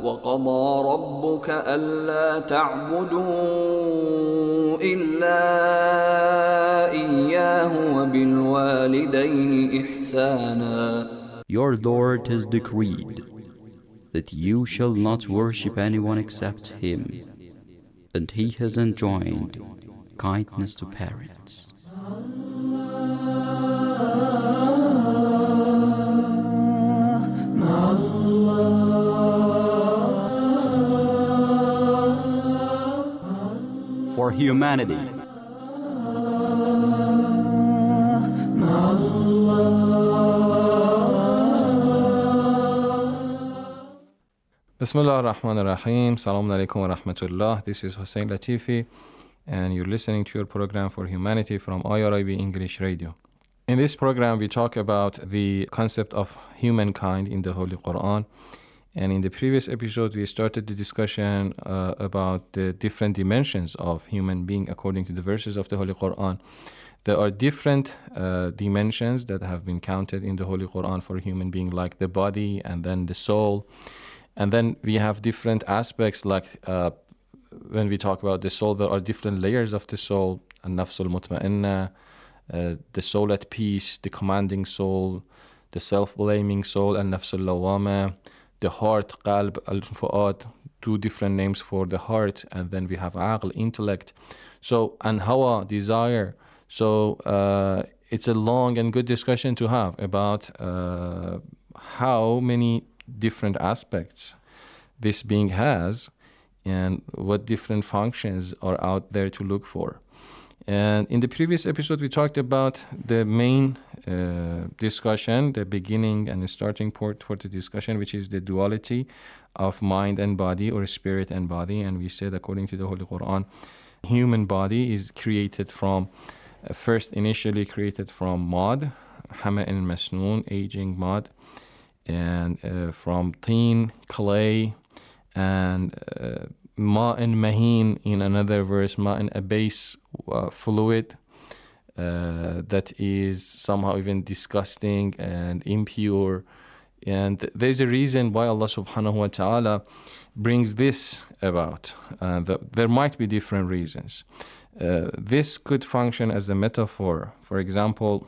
وقضى ربك ألا تعبدوا إلا إياه وبالوالدين إحسانا. Your Lord has decreed that you shall not worship anyone except Him, and He has enjoined kindness to parents. For humanity. Bismillah ar-Rahman ar-Rahim. Assalamu alaikum wa rahmatullah. This is Hussein Latifi, and you're listening to your program for humanity from IRIB English Radio. In this program, we talk about the concept of humankind in the Holy Quran. And in the previous episode, we started the discussion about the different dimensions of human being according to the verses of the Holy Quran. There are different dimensions that have been counted in the Holy Quran for human being, like the body and then the soul. And then we have different aspects, like when we talk about the soul, there are different layers of the soul. An-nafs al-mutma'inna, the soul at peace, the commanding soul, the self-blaming soul, an-nafs al-lawama, the heart, qalb, al-fu'ad, two different names for the heart. And then we have aql, intellect. So, and hawa, desire. So it's a long and good discussion to have about how many different aspects this being has and what different functions are out there to look for. And in the previous episode, we talked about the main discussion, the beginning and the starting point for the discussion, which is the duality of mind and body, or spirit and body. And we said, according to the Holy Quran, human body is created from, initially created from mud, hama'in masnoon, aging mud, and from teen, clay, and ma'in mahin, in another verse, ma'in, a base fluid that is somehow even disgusting and impure. And there's a reason why Allah subhanahu wa ta'ala brings this about. There might be different reasons. This could function as a metaphor. For example,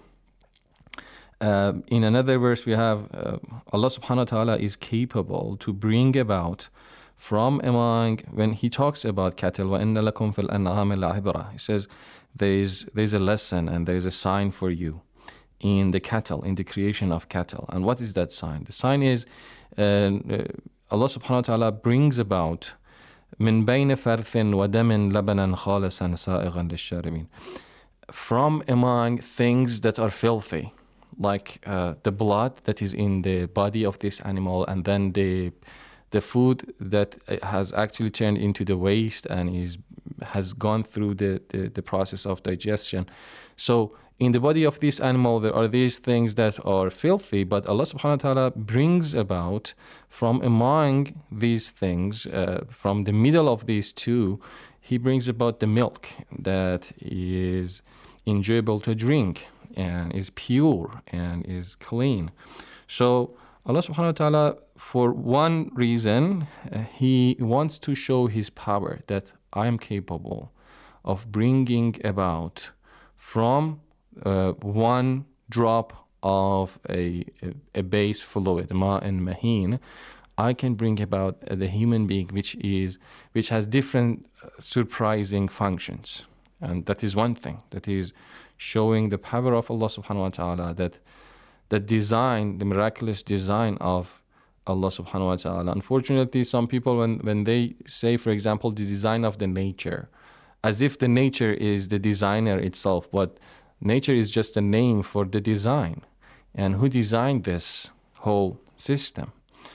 in another verse we have Allah subhanahu wa ta'ala is capable to bring about from among, when He talks about cattle, وَإِنَّ لَكُمْ فِي الْأَنْعَامِ لَعِبْرَةً, He says there's a lesson and there's a sign for you in the cattle, in the creation of cattle. And what is that sign? The sign is Allah subhanahu wa ta'ala brings about مِن بَيْنِ فَرْثٍ وَدَمٍ لَبَنًا خَالِصًا سَائِغًا لِلشَّارِبِينَ, from among things that are filthy, like the blood that is in the body of this animal, and then the food that has actually turned into the waste and has gone through the process of digestion. So in the body of this animal, there are these things that are filthy, but Allah subhanahu wa ta'ala brings about from among these things, from the middle of these two, He brings about the milk that is enjoyable to drink and is pure and is clean. So Allah subhanahu wa ta'ala, for one reason, He wants to show His power, that I am capable of bringing about from one drop of a base fluid, ma'in mahin, I can bring about the human being which has different surprising functions. And that is one thing, that is showing the power of Allah subhanahu wa ta'ala, that the design, the miraculous design of Allah subhanahu wa ta'ala. Unfortunately, some people, when they say, for example, the design of the nature, as if the nature is the designer itself, but nature is just a name for the design. And who designed this whole system?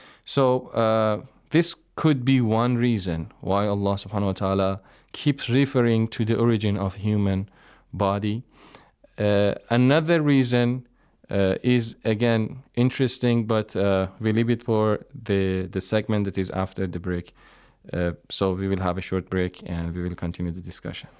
So this could be one reason why Allah subhanahu wa ta'ala keeps referring to the origin of human body. Another reason is again interesting, but we leave it for the segment that is after the break. So we will have a short break and we will continue the discussion.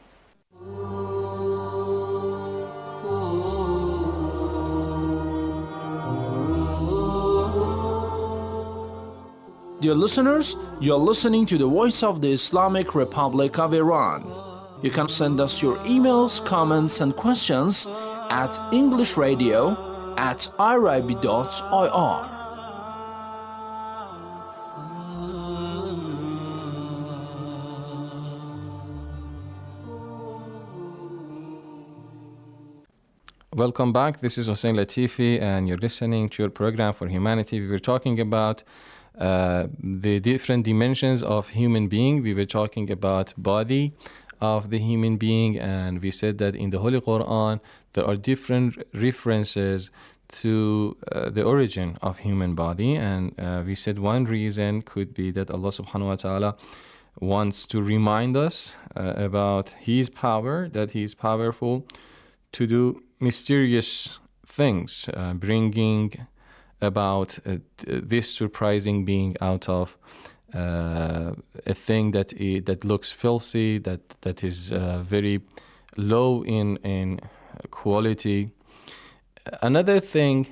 Dear listeners, you're listening to the voice of the Islamic Republic of Iran. You can send us your emails, comments, and questions at englishradio@irib.ir. Welcome back. This is Hussein Latifi, and you're listening to your program for humanity. We were talking about the different dimensions of human being. We were talking about body of the human being, and we said that in the Holy Quran there are different references to the origin of human body, and we said one reason could be that Allah subhanahu wa ta'ala wants to remind us about His power, that He is powerful to do mysterious things, bringing about this surprising being out of a thing that looks filthy, that is very low in quality. Another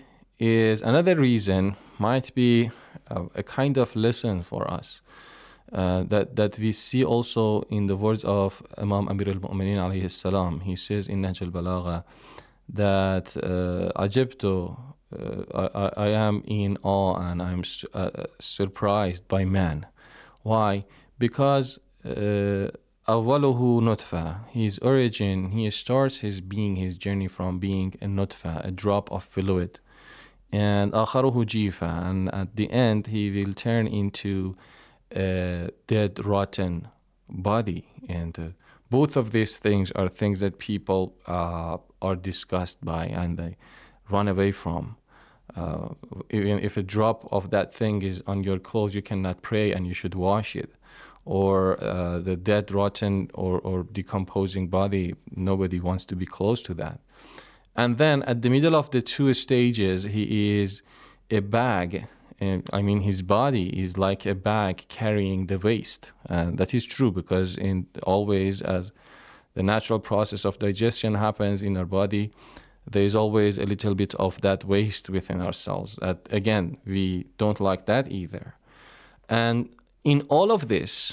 reason might be a kind of lesson for us that we see also in the words of Imam Amir al-Mu'minin alayhi salam. He says in Nahj al-Balagha that ajibtu, I am in awe and I'm surprised by man. Why? Because awwaluhu nutfa, his origin, he starts his being, his journey from being a nutfa, a drop of fluid, and akharuhu jifa, and at the end he will turn into a dead, rotten body. And both of these things are things that people are disgusted by and they run away from. Even if a drop of that thing is on your clothes, you cannot pray and you should wash it. Or the dead, rotten, or decomposing body, nobody wants to be close to that. And then at the middle of the two stages, he is a bag. His body is like a bag carrying the waste. That is true, because always as the natural process of digestion happens in our body, there is always a little bit of that waste within ourselves. Again, we don't like that either. And in all of this,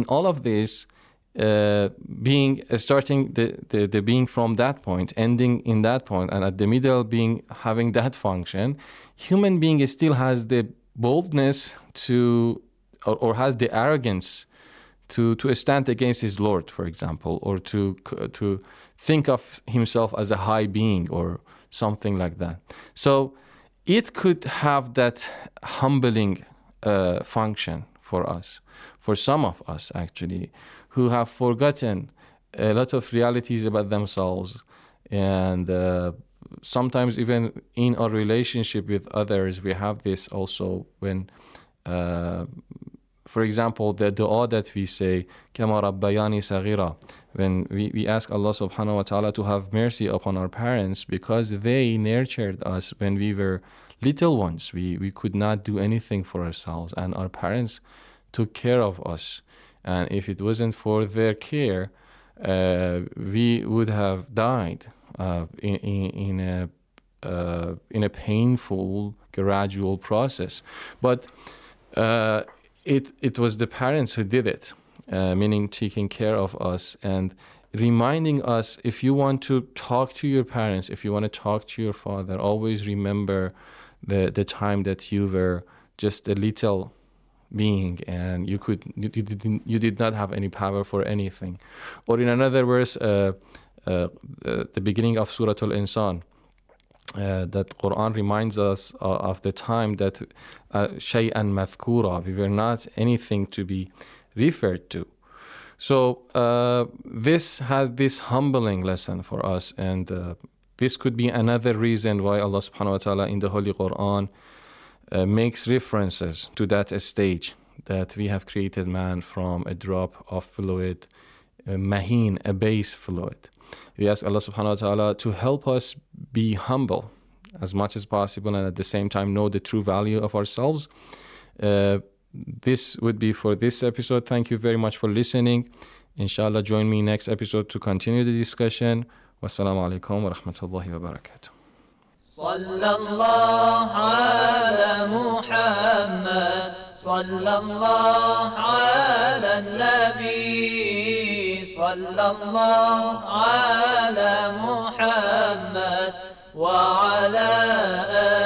being starting the being from that point, ending in that point, and at the middle being having that function, human being still has the boldness to, or has the arrogance to stand against his Lord, for example, or to think of himself as a high being or something like that. So it could have that humbling function for us, for some of us actually, who have forgotten a lot of realities about themselves, and sometimes even in our relationship with others, we have this also when, for example, the dua that we say, Kama Rabbayani Saghira, when we ask Allah subhanahu wa ta'ala to have mercy upon our parents because they nurtured us when we were little ones. We could not do anything for ourselves, and our parents took care of us. And if it wasn't for their care, we would have died in a painful, gradual process. But it was the parents who did it, meaning taking care of us and reminding us, if you want to talk to your parents, if you want to talk to your father, always remember the time that you were just a little being and you did not have any power for anything. Or in another verse, the beginning of Surah Al-Insan, that Quran reminds us of the time that shay'an mathkura, we were not anything to be referred to. So this has this humbling lesson for us, and this could be another reason why Allah subhanahu wa ta'ala in the Holy Quran makes references to that stage, that we have created man from a drop of fluid, a maheen, a base fluid. We ask Allah subhanahu wa ta'ala to help us be humble as much as possible, and at the same time know the true value of ourselves. This would be for this episode. Thank you very much for listening. Inshallah, join me next episode to continue the discussion. Wassalamu alaikum wa rahmatullahi wa barakatuh. صلى الله على محمد صلى صلى الله على النبي صلى الله على محمد وعلى